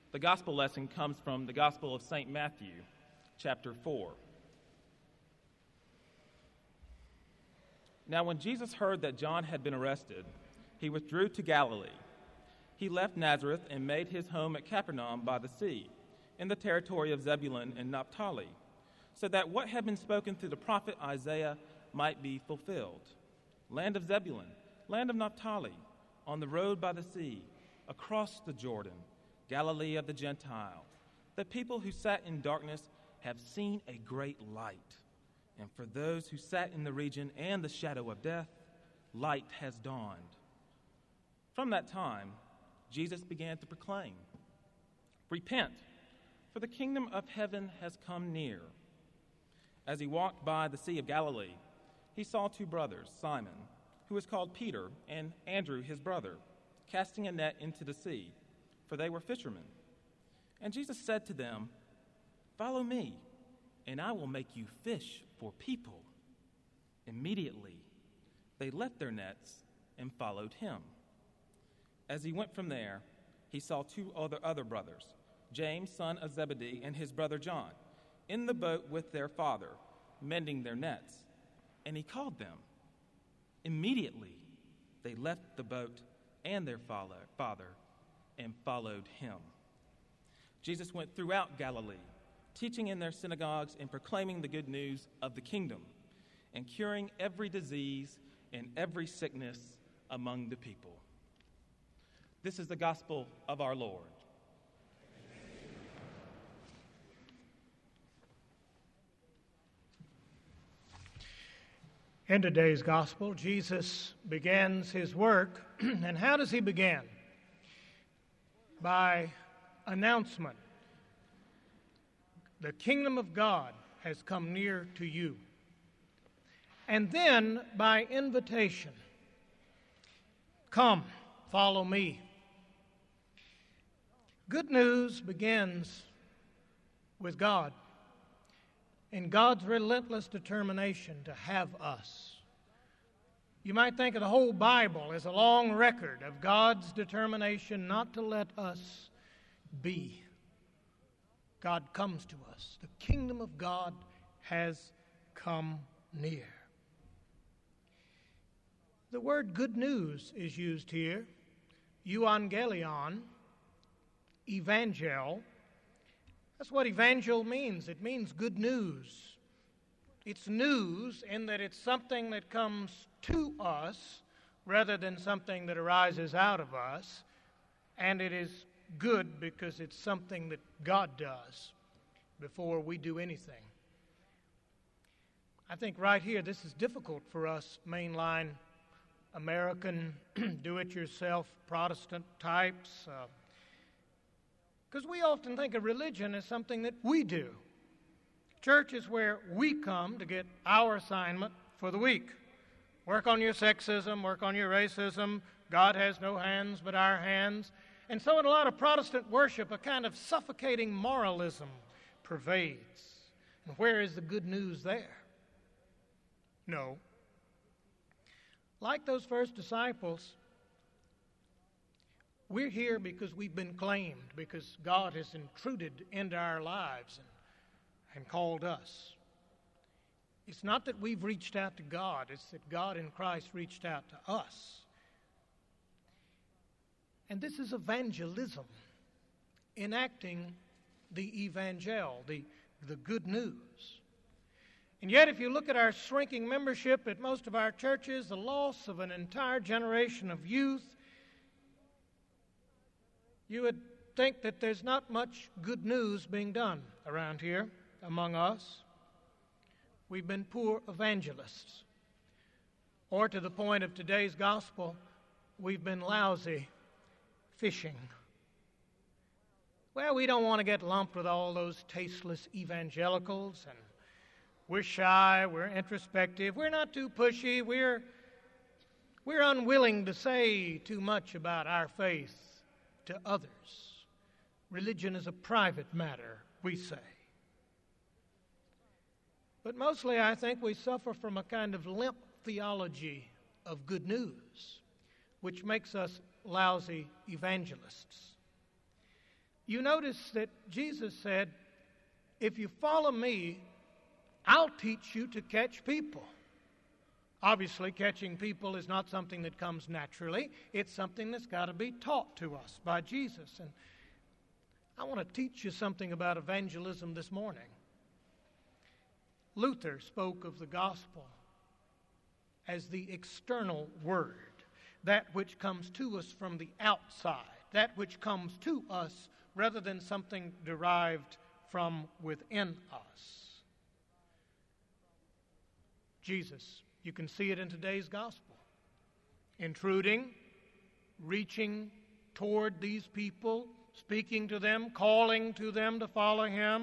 The gospel lesson comes from the Gospel of St. Matthew, chapter 4. Now, when Jesus heard that John had been arrested, he withdrew to Galilee. He left Nazareth and made his home at Capernaum by the sea, in the territory of Zebulun and Naphtali, so that what had been spoken through the prophet Isaiah might be fulfilled. Land of Zebulun, land of Naphtali, on the road by the sea, across the Jordan, Galilee of the Gentiles. The people who sat in darkness have seen a great light. And for those who sat in the region and the shadow of death, light has dawned. From that time, Jesus began to proclaim, "Repent, for the kingdom of heaven has come near." As he walked by the Sea of Galilee, he saw two brothers, Simon, who was called Peter, and Andrew his brother, casting a net into the sea, for they were fishermen. And Jesus said to them, "Follow me, and I will make you fish for people." Immediately, they left their nets and followed him. As he went from there, he saw two other brothers, James, son of Zebedee, and his brother John, in the boat with their father, mending their nets. And he called them. Immediately, they left the boat and their father and followed him. Jesus went throughout Galilee, teaching in their synagogues and proclaiming the good news of the kingdom, and curing every disease and every sickness among the people. This is the gospel of our Lord. In today's gospel, Jesus begins his work, and how does he begin? By announcement. The kingdom of God has come near to you. And then by invitation. Come, follow me. Good news begins with God and God's relentless determination to have us. You might think of the whole Bible as a long record of God's determination not to let us be. God comes to us. The kingdom of God has come near. The word good news is used here. Euangelion, evangel. That's what evangel means. It means good news. It's news in that it's something that comes to us rather than something that arises out of us. And it is good because it's something that God does before we do anything. I think right here this is difficult for us mainline American do-it-yourself Protestant types because we often think of religion as something that we do. Church is where we come to get our assignment for the week. Work on your sexism, work on your racism. God has no hands but our hands. And so in a lot of Protestant worship, a kind of suffocating moralism pervades. And where is the good news there? No. Like those first disciples, we're here because we've been claimed, because God has intruded into our lives and called us. It's not that we've reached out to God, it's that God in Christ reached out to us. And this is evangelism, enacting the evangel, the good news. And yet, if you look at our shrinking membership at most of our churches, the loss of an entire generation of youth, you would think that there's not much good news being done around here among us. We've been poor evangelists. Or to the point of today's gospel, we've been lousy fishing. Well, we don't want to get lumped with all those tasteless evangelicals, and we're shy, we're introspective, we're not too pushy, we're unwilling to say too much about our faith to others. Religion is a private matter, we say. But mostly I think we suffer from a kind of limp theology of good news, which makes us lousy evangelists. you notice that Jesus said, if you follow me, I'll teach you to catch people. Obviously, catching people is not something that comes naturally. It's something that's got to be taught to us by Jesus. And I want to teach you something about evangelism this morning. Luther spoke of the gospel as the external word, that which comes to us from the outside, that which comes to us rather than something derived from within us. Jesus, you can see it in today's gospel, intruding, reaching toward these people, speaking to them, calling to them to follow him.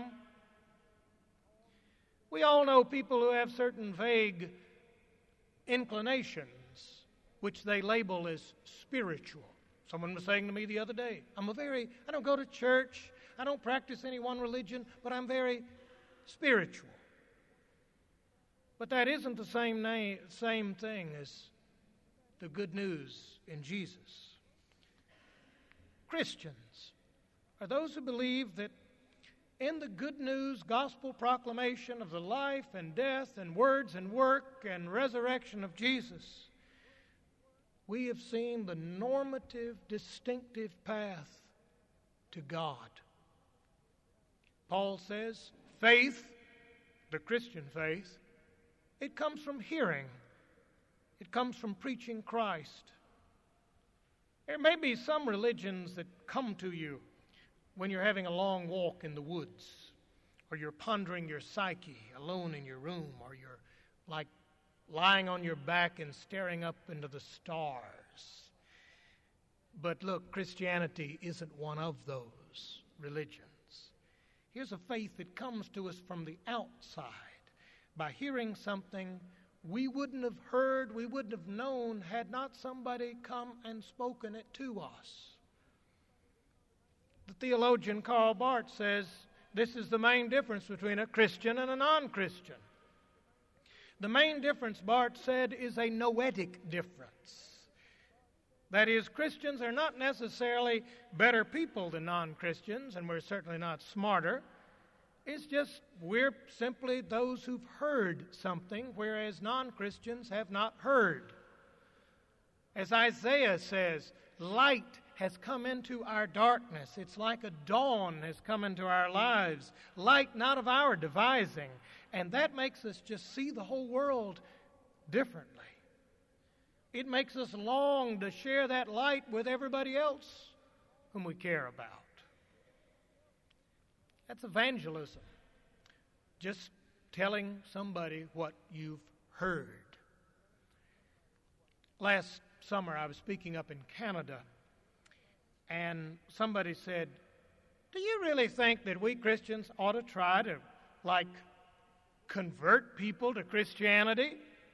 We all know people who have certain vague inclinations, which they label as spiritual. Someone was saying to me the other day, I don't go to church, I don't practice any one religion, but I'm very spiritual. But that isn't the same thing as the good news in Jesus. Christians are those who believe that in the good news gospel proclamation of the life and death and words and work and resurrection of Jesus, we have seen the normative, distinctive path to God. Paul says, faith, the Christian faith, it comes from hearing. It comes from preaching Christ. There may be some religions that come to you when you're having a long walk in the woods, or you're pondering your psyche alone in your room, or you're like lying on your back and staring up into the stars. But look, Christianity isn't one of those religions. Here's a faith that comes to us from the outside by hearing something we wouldn't have heard, we wouldn't have known had not somebody come and spoken it to us. The theologian Karl Barth says this is the main difference between a Christian and a non-Christian. The main difference, Barth said, is a noetic difference. That is, Christians are not necessarily better people than non-Christians, and we're certainly not smarter. It's just we're simply those who've heard something, whereas non-Christians have not heard. As Isaiah says, light has come into our darkness. It's like a dawn has come into our lives. Light not of our devising. And that makes us just see the whole world differently. It makes us long to share that light with everybody else whom we care about. That's evangelism. Just telling somebody what you've heard. Last summer I was speaking up in Canada, and somebody said, do you really think that we Christians ought to try to, convert people to Christianity?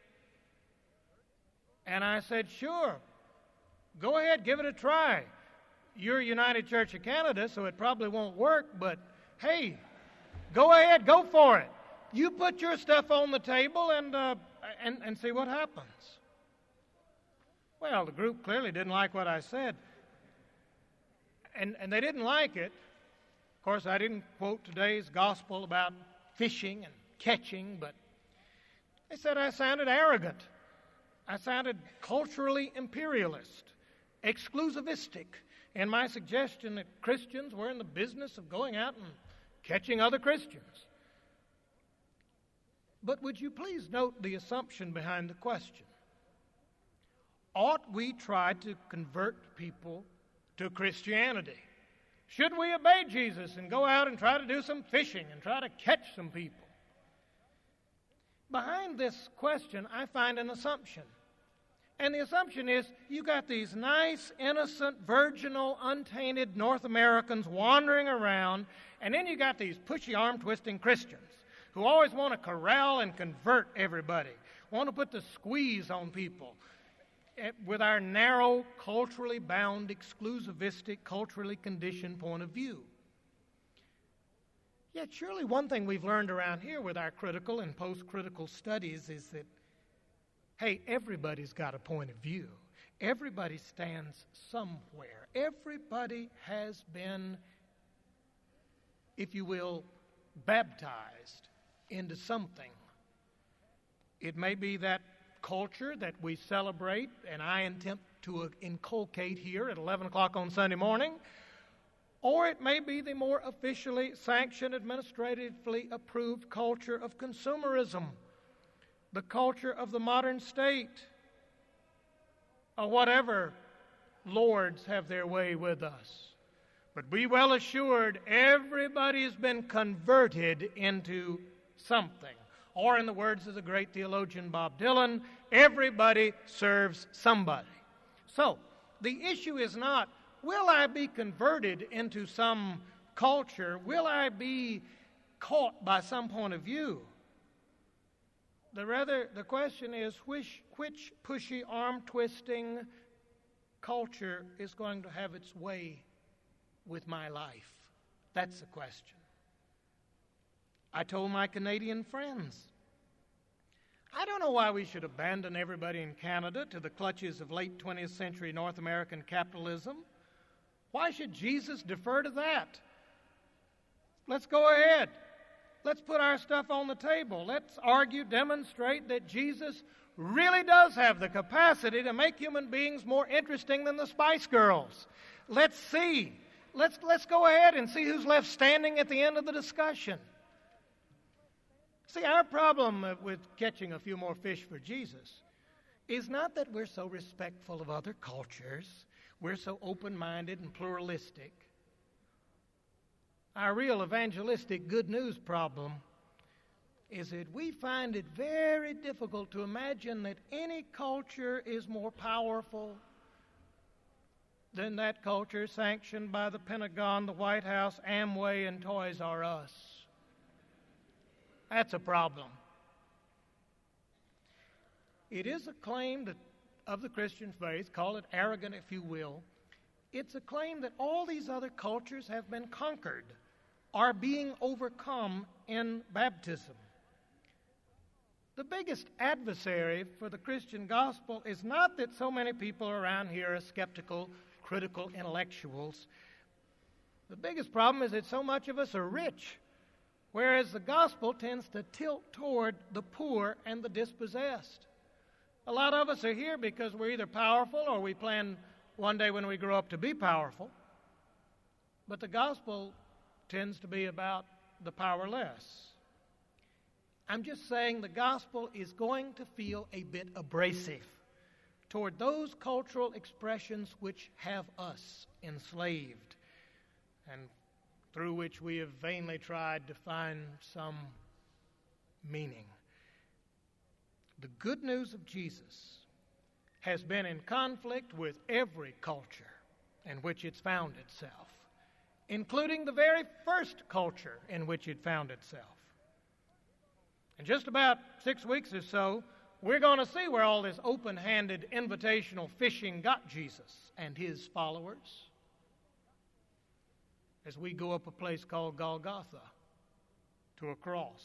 And I said, sure. Go ahead, give it a try. You're United Church of Canada, so it probably won't work, but hey, go ahead, go for it. You put your stuff on the table and see what happens. Well, the group clearly didn't like what I said. And they didn't like it. Of course, I didn't quote today's gospel about fishing and catching, but they said I sounded arrogant. I sounded culturally imperialist, exclusivistic, in my suggestion that Christians were in the business of going out and catching other Christians. But would you please note the assumption behind the question? Ought we try to convert people to Christianity? Should we obey Jesus and go out and try to do some fishing and try to catch some people? Behind this question, I find an assumption. And the assumption is you got these nice, innocent, virginal, untainted North Americans wandering around, and then you got these pushy, arm-twisting Christians who always want to corral and convert everybody, want to put the squeeze on people with our narrow, culturally bound, exclusivistic, culturally conditioned point of view. Yet surely one thing we've learned around here with our critical and post-critical studies is that, hey, everybody's got a point of view. Everybody stands somewhere. Everybody has been if you will, baptized into something. It may be that culture that we celebrate and I attempt to inculcate here at 11 o'clock on Sunday morning, or it may be the more officially sanctioned, administratively approved culture of consumerism, the culture of the modern state, or whatever lords have their way with us. But be well assured, everybody's been converted into something. Or in the words of the great theologian Bob Dylan, everybody serves somebody. So, the issue is not, will I be converted into some culture? Will I be caught by some point of view? The question is, which pushy, arm-twisting culture is going to have its way with my life? That's the question. I told my Canadian friends, I don't know why we should abandon everybody in Canada to the clutches of late 20th century North American capitalism. Why should Jesus defer to that? Let's go ahead. Let's put our stuff on the table. Let's argue, demonstrate that Jesus really does have the capacity to make human beings more interesting than the Spice Girls. Let's see. Let's go ahead and see who's left standing at the end of the discussion. See, our problem with catching a few more fish for Jesus is not that we're so respectful of other cultures, we're so open-minded and pluralistic. Our real evangelistic good news problem is that we find it very difficult to imagine that any culture is more powerful than that culture sanctioned by the Pentagon, the White House, Amway, and Toys R Us. That's a problem. It is a claim of the Christian faith, call it arrogant if you will. It's a claim that all these other cultures have been conquered, are being overcome in baptism. The biggest adversary for the Christian gospel is not that so many people around here are skeptical, critical intellectuals. The biggest problem is that so much of us are rich, whereas the gospel tends to tilt toward the poor and the dispossessed. A lot of us are here because we're either powerful or we plan one day when we grow up to be powerful. But the gospel tends to be about the powerless. I'm just saying the gospel is going to feel a bit abrasive toward those cultural expressions which have us enslaved and through which we have vainly tried to find some meaning. The good news of Jesus has been in conflict with every culture in which it's found itself, including the very first culture in which it found itself. In just about 6 weeks or so, we're going to see where all this open-handed invitational fishing got Jesus and his followers as we go up a place called Golgotha to a cross.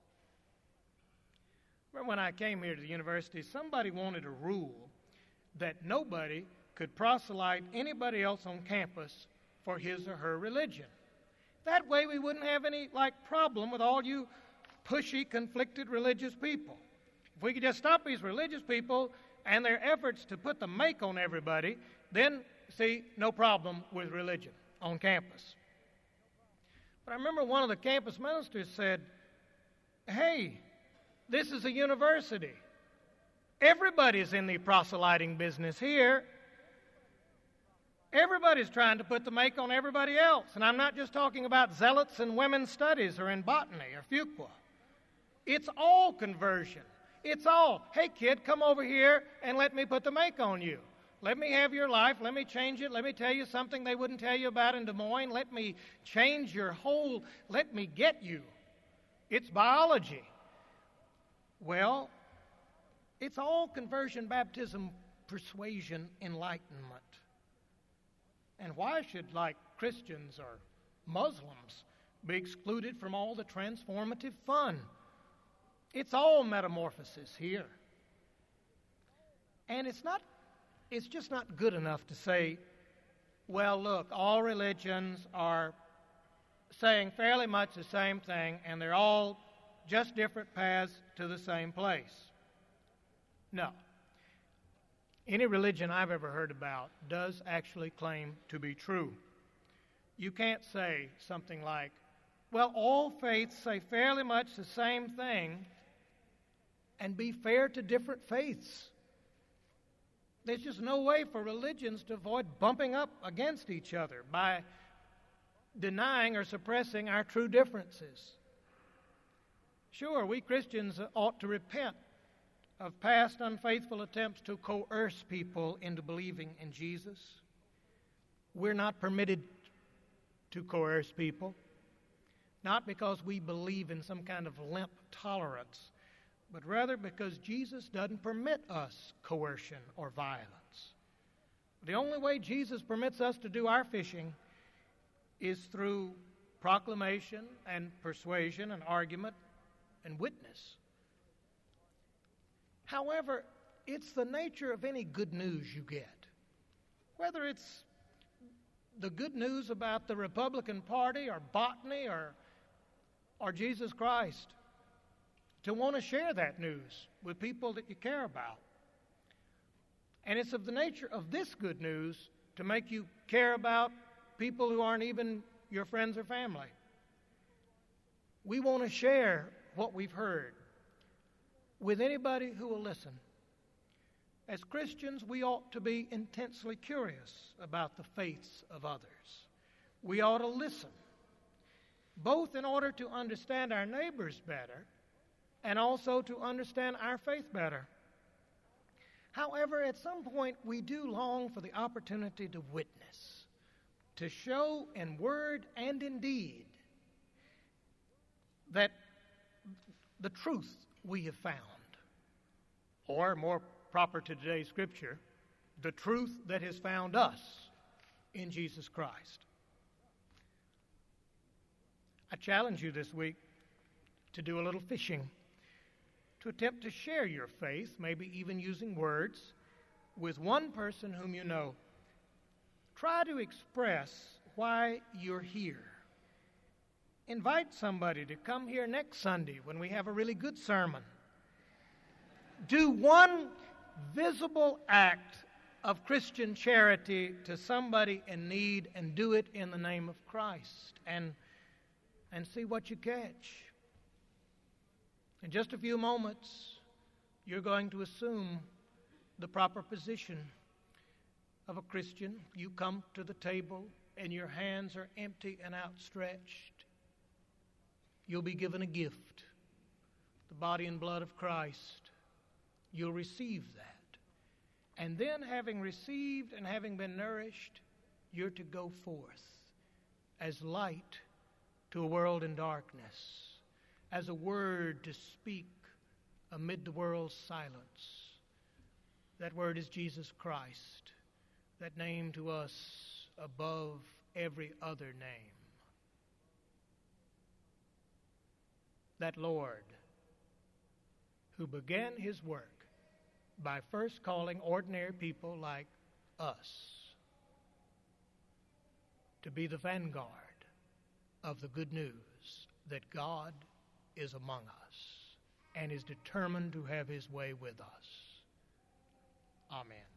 Remember when I came here to the university, somebody wanted a rule that nobody could proselyte anybody else on campus for his or her religion. That way we wouldn't have any problem with all you pushy, conflicted religious people. If we could just stop these religious people and their efforts to put the make on everybody, then, see, no problem with religion on campus. But I remember one of the campus ministers said, hey, this is a university. Everybody's in the proselyting business here. Everybody's trying to put the make on everybody else. And I'm not just talking about zealots in women's studies or in botany or fuqua. It's all conversion. It's all, hey kid, come over here and let me put the make on you. Let me have your life. Let me change it. Let me tell you something they wouldn't tell you about in Des Moines. Let me change your whole, let me get you. It's biology. Well, it's all conversion, baptism, persuasion, enlightenment. And why should, Christians or Muslims be excluded from all the transformative fun? It's all metamorphosis here. And it's just not good enough to say, well, look, all religions are saying fairly much the same thing, and they're all just different paths to the same place. No. Any religion I've ever heard about does actually claim to be true. You can't say something like, well, all faiths say fairly much the same thing and be fair to different faiths. There's just no way for religions to avoid bumping up against each other by denying or suppressing our true differences. Sure, we Christians ought to repent of past unfaithful attempts to coerce people into believing in Jesus. We're not permitted to coerce people, not because we believe in some kind of limp tolerance, but rather because Jesus doesn't permit us coercion or violence. The only way Jesus permits us to do our fishing is through proclamation and persuasion and argument and witness. However, it's the nature of any good news you get, whether it's the good news about the Republican Party or botany or Jesus Christ, to want to share that news with people that you care about. And it's of the nature of this good news to make you care about people who aren't even your friends or family. We want to share what we've heard with anybody who will listen. As Christians, we ought to be intensely curious about the faiths of others. We ought to listen, both in order to understand our neighbors better and also to understand our faith better. However, at some point, we do long for the opportunity to witness, to show in word and in deed that the truth we have found, or more proper to today's scripture, the truth that has found us in Jesus Christ. I challenge you this week to do a little fishing, to attempt to share your faith, maybe even using words, with one person whom you know. Try to express why you're here. Invite somebody to come here next Sunday when we have a really good sermon. Do one visible act of Christian charity to somebody in need, and do it in the name of Christ, and see what you catch. In just a few moments, you're going to assume the proper position of a Christian. You come to the table and your hands are empty and outstretched. You'll be given a gift, the body and blood of Christ. You'll receive that. And then, having received and having been nourished, you're to go forth as light to a world in darkness, as a word to speak amid the world's silence. That word is Jesus Christ, that name to us above every other name. That Lord who began his work by first calling ordinary people like us to be the vanguard of the good news that God is among us and is determined to have his way with us. Amen.